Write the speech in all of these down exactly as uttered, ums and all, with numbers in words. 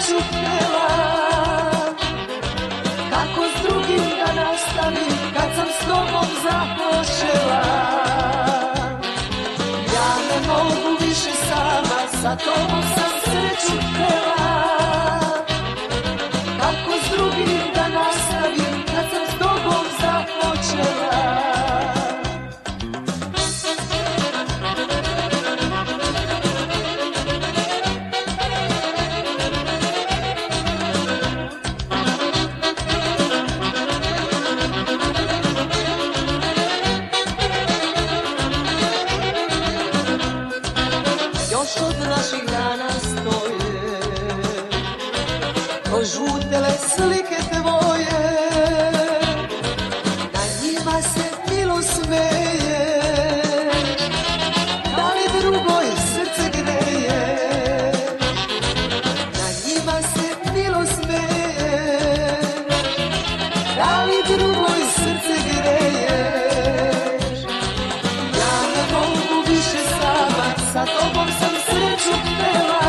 sreću htjela. Kako s drugim da nastavim kad sam s tobom započela. Ja ne mogu više sama, sa tobom sam sreću htjela. Kako s drugim da nastavim kad sam s tobom započela. Žutele slike tvoje, na njima se milo smeje. Da li drugoj srce greje, na njima se milo smeje. Da li drugoj srce greje. Ja ne mogu više sama, sa tobom sam sreću htjela.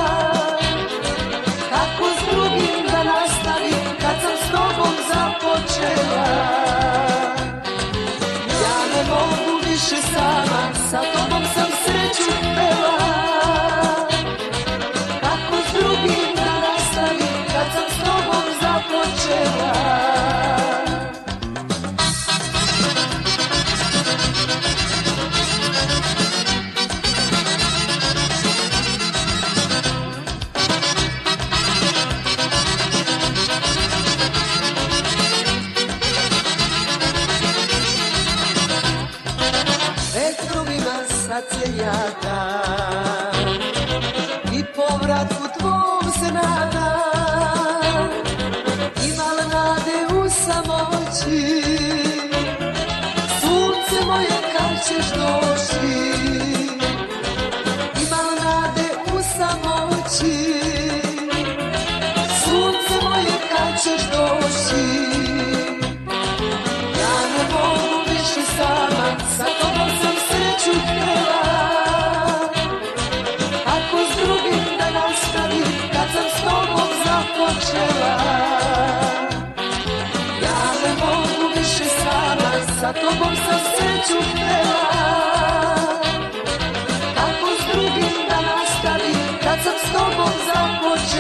Ja ne mogu više sama, sa tobom sam sreću htjela. Kako s drugim da nastavim kad sam s tobom započela. Celjaka i povratku tvom se nada. Imal nade u samoći, sunce moje kad ćeš doći. Imal nade u samoći, sunce moje kad ćeš doći. Ja ne mogu više sama, sa tobom sam sreću htjela. Kako s drugim da nastavim kad sam s tobom započela. Ja ne mogu više sama, sa tobom sam sreću htjela. Kako s drugim da nastavim kad sam s tobom započela.